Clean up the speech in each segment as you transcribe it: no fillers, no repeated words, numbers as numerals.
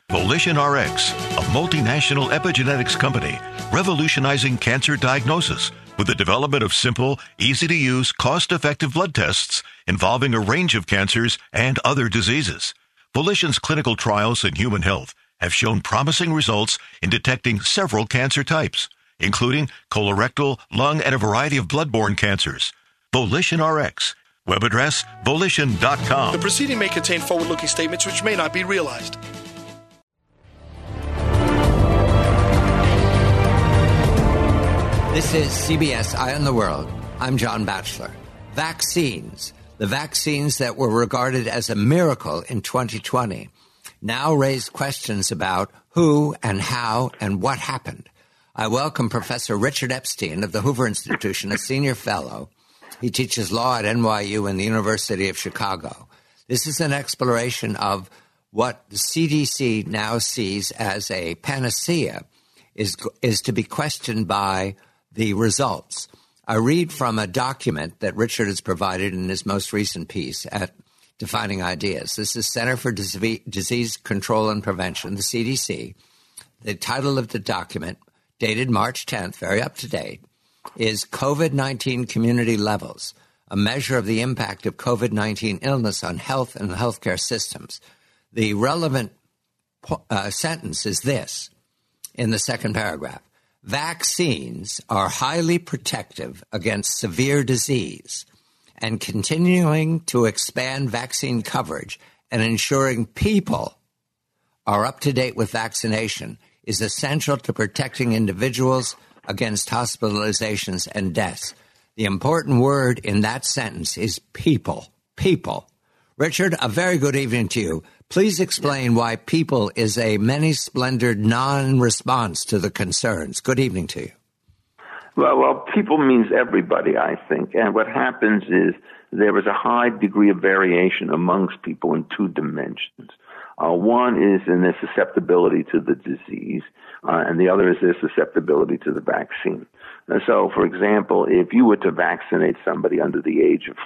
VolitionRx, a multinational epigenetics company revolutionizing cancer diagnosis with the development of simple, easy-to-use, cost-effective blood tests involving a range of cancers and other diseases. Volition's clinical trials in human health have shown promising results in detecting several cancer types, including colorectal, lung, and a variety of blood-borne cancers. VolitionRx. Web address, volition.com. The proceeding may contain forward-looking statements which may not be realized. This is CBS Eye on the World. I'm John Batchelor. Vaccines, the vaccines that were regarded as a miracle in 2020, now raise questions about who and how and what happened. I welcome Professor Richard Epstein of the Hoover Institution, a senior fellow. He teaches law at NYU and the University of Chicago. This is an exploration of what the CDC now sees as a panacea is to be questioned by the results. I read from a document that Richard has provided in his most recent piece at Defining Ideas. This is Center for Disease Control and Prevention, the CDC. The title of the document, dated March 10th, very up to date, is COVID-19 Community Levels, a measure of the impact of COVID-19 illness on health and healthcare systems. The relevant sentence is this in the second paragraph. Vaccines are highly protective against severe disease, and continuing to expand vaccine coverage and ensuring people are up to date with vaccination is essential to protecting individuals against hospitalizations and deaths. The important word in that sentence is people. People. Richard, a very good evening to you. Please explain why people is a many-splendored non-response to the concerns. Good evening to you. Well, people means everybody, I think. And what happens is there is a high degree of variation amongst people in two dimensions. One is in their susceptibility to the disease, and the other is their susceptibility to the vaccine. So, for example, if you were to vaccinate somebody under the age of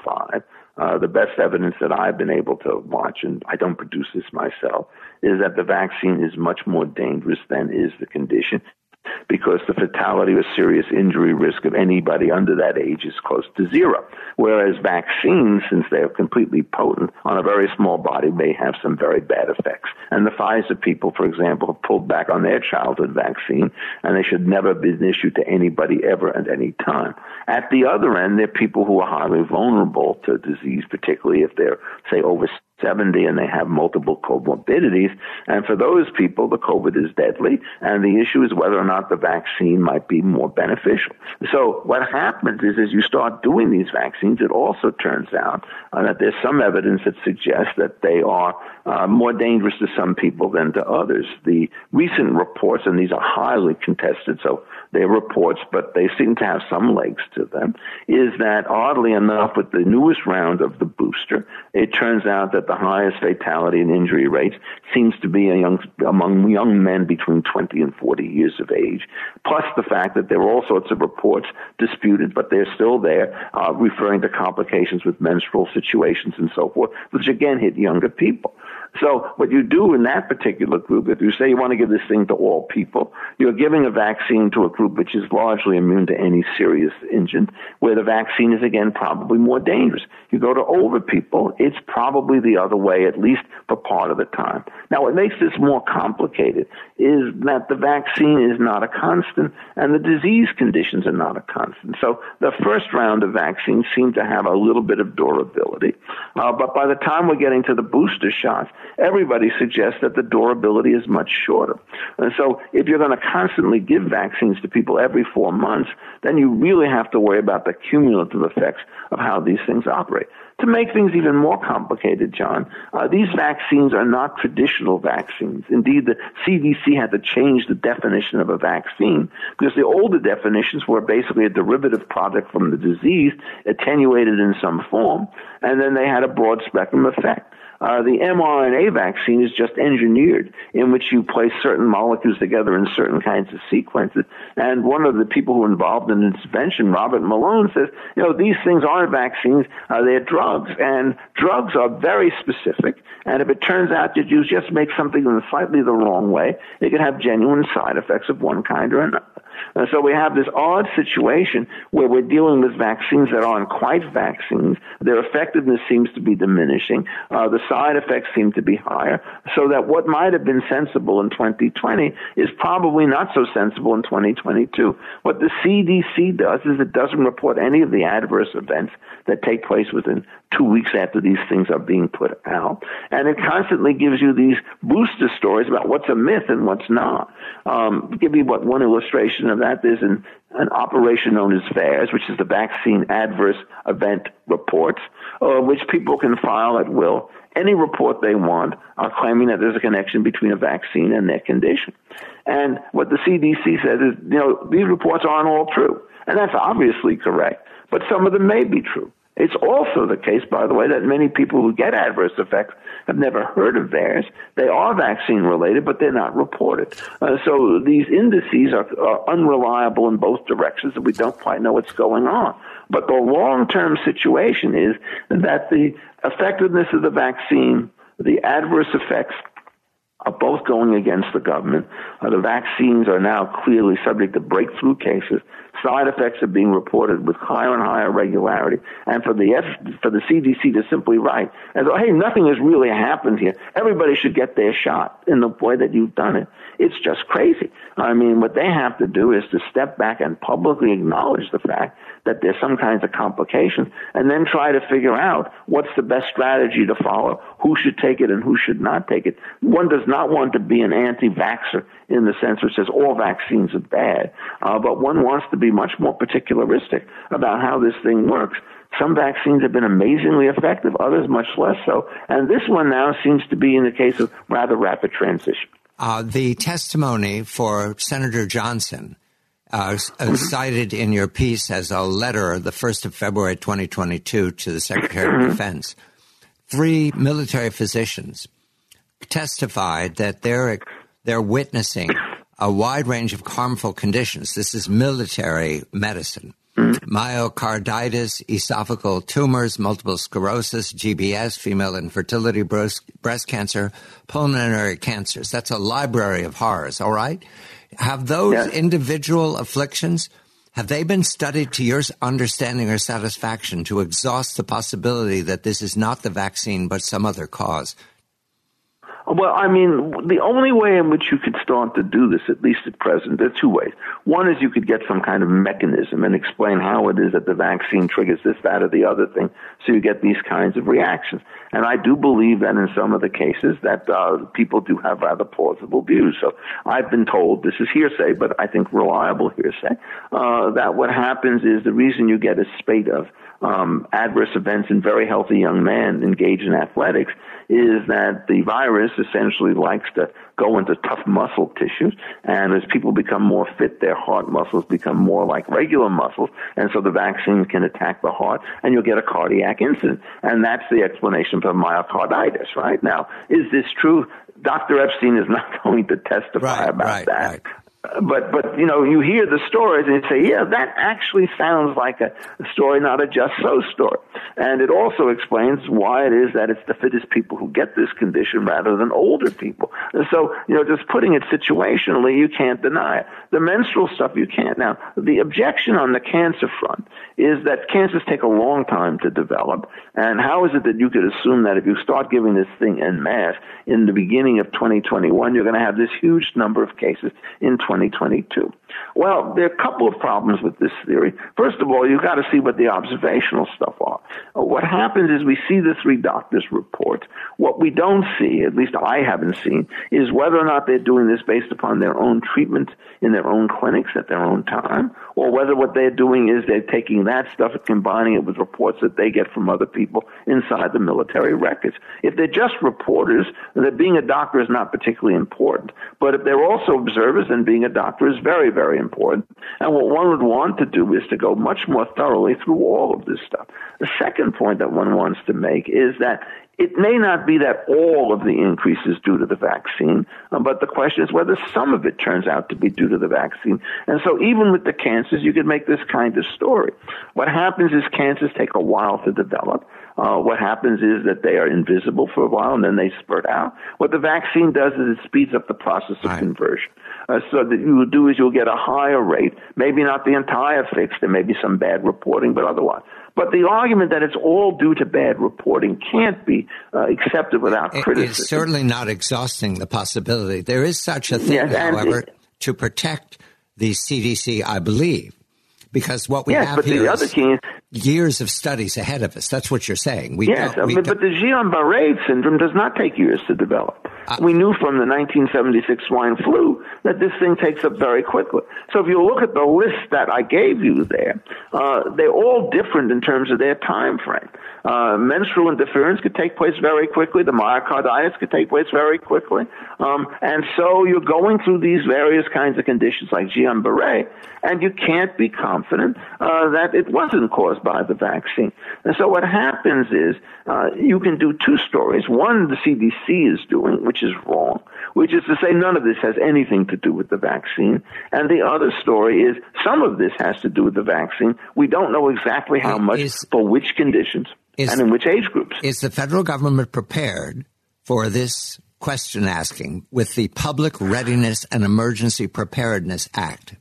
5, the best evidence that I've been able to watch, and I don't produce this myself, is that the vaccine is much more dangerous than is the condition, because the fatality or serious injury risk of anybody under that age is close to zero. Whereas vaccines, since they are completely potent on a very small body, may have some very bad effects. And the Pfizer people, for example, have pulled back on their childhood vaccine, and they should never be issued to anybody ever at any time. At the other end, there are people who are highly vulnerable to disease, particularly if they're, say, over 70 and they have multiple comorbidities. And for those people, the COVID is deadly. And the issue is whether or not the vaccine might be more beneficial. So what happens is as you start doing these vaccines, it also turns out that there's some evidence that suggests that they are more dangerous to some people than to others. The recent reports, and these are highly contested, so they're reports, but they seem to have some legs to them, is that oddly enough, with the newest round of the booster, it turns out that the highest fatality and injury rates seems to be among young men between 20 and 40 years of age, plus the fact that there are all sorts of reports disputed, but they're still there, referring to complications with menstrual situations and so forth, which again hit younger people. So what you do in that particular group, if you say you want to give this thing to all people, you're giving a vaccine to a group which is largely immune to any serious injury, where the vaccine is, again, probably more dangerous. You go to older people, it's probably the other way, at least for part of the time. Now, what makes this more complicated is that the vaccine is not a constant and the disease conditions are not a constant. So the first round of vaccines seem to have a little bit of durability, but by the time we're getting to the booster shots, everybody suggests that the durability is much shorter. And so if you're going to constantly give vaccines to people every 4 months, then you really have to worry about the cumulative effects of how these things operate. To make things even more complicated, John, these vaccines are not traditional vaccines. Indeed, the CDC had to change the definition of a vaccine because the older definitions were basically a derivative product from the disease, attenuated in some form, and then they had a broad spectrum effect. The mRNA vaccine is just engineered, in which you place certain molecules together in certain kinds of sequences. And one of the people who are involved in its invention, Robert Malone, says, these things aren't vaccines, they're drugs. And drugs are very specific. And if it turns out that you just make something in slightly the wrong way, it can have genuine side effects of one kind or another. And so we have this odd situation where we're dealing with vaccines that aren't quite vaccines. Their effectiveness seems to be diminishing. The side effects seem to be higher. So that what might have been sensible in 2020 is probably not so sensible in 2022. What the CDC does is it doesn't report any of the adverse events that take place within 2 weeks after these things are being put out. And it constantly gives you these booster stories about what's a myth and what's not. Give you one illustration of that. There's an operation known as VAERS, which is the Vaccine Adverse Event Reports, which people can file at will. Any report they want, claiming that there's a connection between a vaccine and their condition. And what the CDC says is, these reports aren't all true. And that's obviously correct, but some of them may be true. It's also the case, by the way, that many people who get adverse effects have never heard of theirs. They are vaccine-related, but they're not reported. So these indices are unreliable in both directions, and we don't quite know what's going on. But the long-term situation is that the effectiveness of the vaccine, the adverse effects, are both going against the government. The vaccines are now clearly subject to breakthrough cases. Side effects are being reported with higher and higher regularity. And for the CDC to simply write, as hey, nothing has really happened here. Everybody should get their shot in the way that you've done it. It's just crazy. I mean, what they have to do is to step back and publicly acknowledge the fact that there's some kinds of complications, and then try to figure out what's the best strategy to follow, who should take it and who should not take it. One does not want to be an anti-vaxxer in the sense which says all vaccines are bad, but one wants to be much more particularistic about how this thing works. Some vaccines have been amazingly effective, others much less so, and this one now seems to be in the case of rather rapid transition. The testimony for Senator Johnson, cited in your piece as a letter, the 1st of February 2022, to the Secretary of Defense, 3 military physicians testified that they're witnessing a wide range of harmful conditions. This is military medicine. Myocarditis, esophageal tumors, multiple sclerosis, GBS, female infertility, breast cancer, pulmonary cancers. That's a library of horrors, all right? Have those individual afflictions, have they been studied to your understanding or satisfaction to exhaust the possibility that this is not the vaccine but some other cause? Well, I mean, the only way in which you could start to do this, at least at present, there are 2 ways. One is you could get some kind of mechanism and explain how it is that the vaccine triggers this, that, or the other thing, so you get these kinds of reactions. And I do believe that in some of the cases that people do have rather plausible views. So I've been told, this is hearsay, but I think reliable hearsay, that what happens is the reason you get a spate of adverse events in very healthy young men engaged in athletics is that the virus essentially likes to go into tough muscle tissues, and as people become more fit, their heart muscles become more like regular muscles, and so the vaccine can attack the heart, and you'll get a cardiac incident. And that's the explanation for myocarditis, right? Now, is this true? Dr. Epstein is not going to testify about that. Right. But you hear the stories and you say, yeah, that actually sounds like a story, not a just so story. And it also explains why it is that it's the fittest people who get this condition rather than older people. And so, just putting it situationally, you can't deny it. The menstrual stuff, you can't. Now, the objection on the cancer front is that cancers take a long time to develop. And how is it that you could assume that if you start giving this thing en masse in the beginning of 2021, you're going to have this huge number of cases in 2022? Well, there are a couple of problems with this theory. First of all, you've got to see what the observational stuff are. What happens is we see the 3 doctors' reports. What we don't see, at least I haven't seen, is whether or not they're doing this based upon their own treatment in their own clinics at their own time, or whether what they're doing is they're taking that stuff and combining it with reports that they get from other people inside the military records. If they're just reporters, then being a doctor is not particularly important. But if they're also observers, then being a doctor is very, very very important. And what one would want to do is to go much more thoroughly through all of this stuff. The second point that one wants to make is that it may not be that all of the increase is due to the vaccine, but the question is whether some of it turns out to be due to the vaccine. And so even with the cancers, you could make this kind of story. What happens is cancers take a while to develop. What happens is that they are invisible for a while and then they spurt out. What the vaccine does is it speeds up the process of conversion. So that you will do is you'll get a higher rate, maybe not the entire fix, there may be some bad reporting, but otherwise. But the argument that it's all due to bad reporting can't be accepted without criticism. It's certainly not exhausting the possibility. There is such a thing, however, to protect the CDC, I believe, because what we have here is years of studies ahead of us. That's what you're saying. But the Guillain-Barré syndrome does not take years to develop. We knew from the 1976 swine flu that this thing takes up very quickly. So if you look at the list that I gave you there, they're all different in terms of their time frame. Menstrual interference could take place very quickly. The myocarditis could take place very quickly. And so you're going through these various kinds of conditions like Guillain-Barré, and you can't be confident that it wasn't caused by the vaccine. And so what happens is you can do two stories. One, the CDC is doing, which is wrong, which is to say none of this has anything to do with the vaccine. And the other story is some of this has to do with the vaccine. We don't know exactly how much, for which conditions, and in which age groups. Is the federal government prepared for this question asking with the Public Readiness and Emergency Preparedness Act,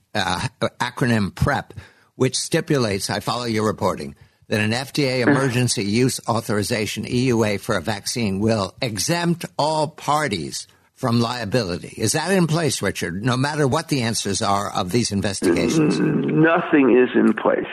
acronym PrEP, which stipulates, I follow your reporting, that an FDA emergency use authorization, EUA, for a vaccine will exempt all parties from liability. Is that in place, Richard, no matter what the answers are of these investigations? Nothing is in place.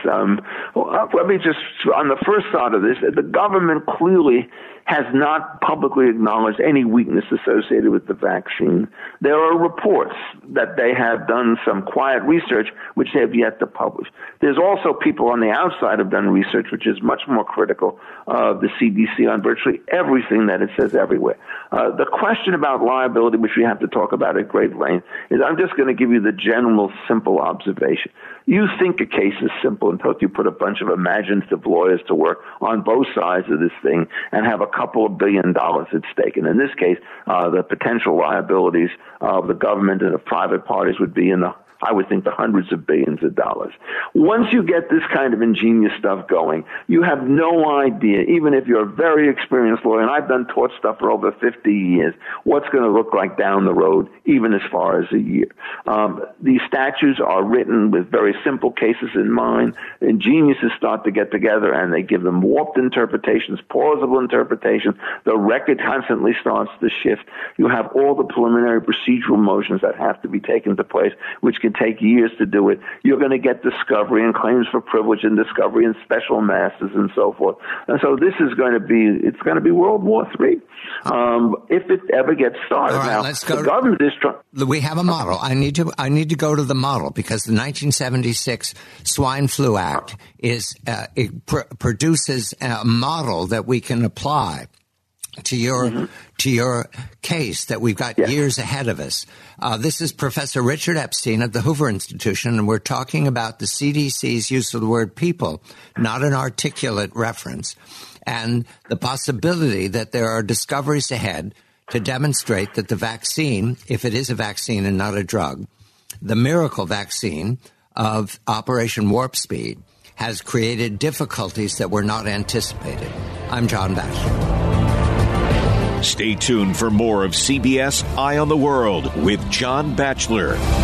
Let me just, on the first side of this, the government clearly has not publicly acknowledged any weakness associated with the vaccine. There are reports that they have done some quiet research, which they have yet to publish. There's also people on the outside have done research, which is much more critical of the CDC on virtually everything that it says everywhere. The question about liability, which we have to talk about at great length, is I'm just going to give you the general simple observation. You think a case is simple until you put a bunch of imaginative lawyers to work on both sides of this thing and have a couple of $1 billion at stake. And in this case, the potential liabilities of the government and of private parties would be in the, I would think, the hundreds of billions of dollars. Once you get this kind of ingenious stuff going, you have no idea, even if you're a very experienced lawyer, and I've done tort stuff for over 50 years, what's going to look like down the road, even as far as a year. These statutes are written with very simple cases in mind, and geniuses start to get together and they give them warped interpretations, plausible interpretations. The record constantly starts to shift. You have all the preliminary procedural motions that have to be taken to place, which can take years to do it. You're going to get discovery and claims for privilege and discovery and special masters and so forth. And so this is going to be, it's going to be World War III if it ever gets started. All right, now, let's go. The government is we have a model. I need to go to the model because the 1976 Swine Flu Act produces a model that we can apply to your case that we've got years ahead of us. This is Professor Richard Epstein at the Hoover Institution, and we're talking about the CDC's use of the word people, not an articulate reference, and the possibility that there are discoveries ahead to demonstrate that the vaccine, if it is a vaccine and not a drug, the miracle vaccine of Operation Warp Speed has created difficulties that were not anticipated. I'm John Batchelor. Stay tuned for more of CBS Eye on the World with John Batchelor.